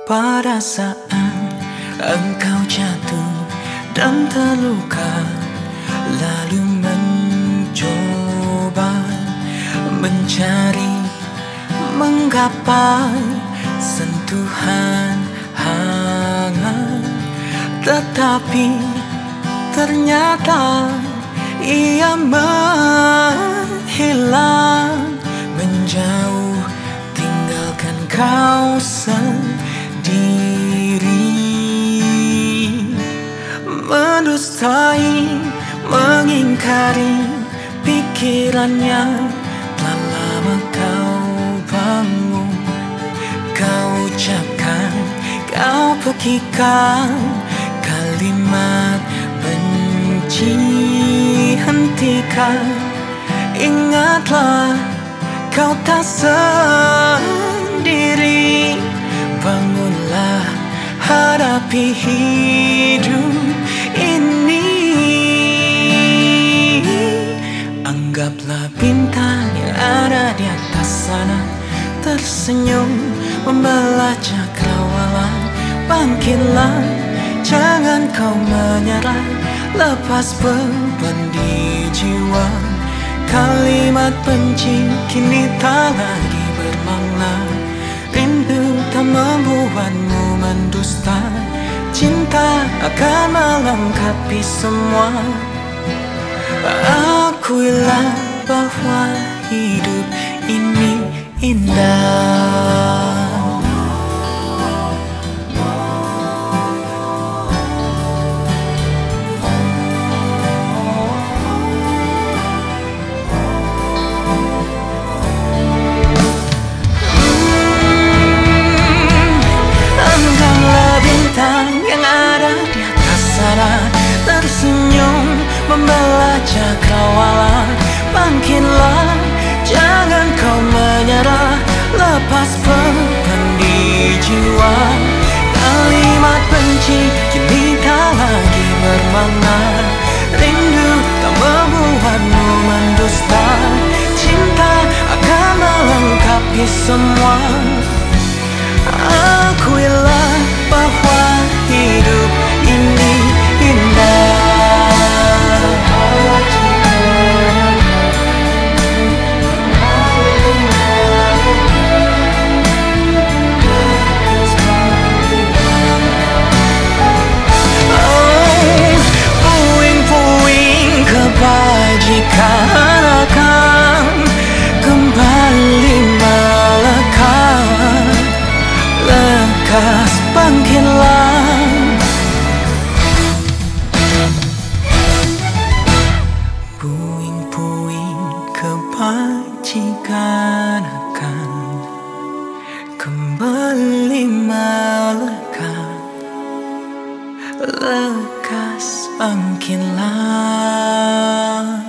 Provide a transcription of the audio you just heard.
pada saat engkau jatuh dan terluka, lalu mencoba mencari, menggapai sentuhan hangat, tetapi ternyata ia menghilang, menjauh, tinggalkan kau sendiri. Mendustai, mengingkari pikirannya, telah lama kau bangun, kau ucapkan, kau pekikan kalimat benci. Hentikan, ingatlah kau tak sendiri. Bangunlah, hadapi hidup ini. Anggaplah bintang yang ada di atas sana tersenyum membelah cakrawala. Bangkitlah, jangan kau menyerah, lepas beban di jiwa. Kalimat benci kini tak lagi bermakna, rindu tak membuatmu mendusta. Cinta akan melengkapi semua. Akuilah bahwa hidup ini indah. Yang ada di atas sana tersenyum membelah cakrawala. Bangkitlah, jangan kau menyerah, lepas beban di jiwa. Kalimat benci kini tak lagi bermakna, rindu tak membuatmu mendusta. Cinta akan melengkapi semua. Akuilah bahwa hidup ini indah. Puing-puing kebajikan akan kembali melekat. Lekas bangkitlah, puing-puing kebajikan akan kembali melekat. Lekas bangkitlah.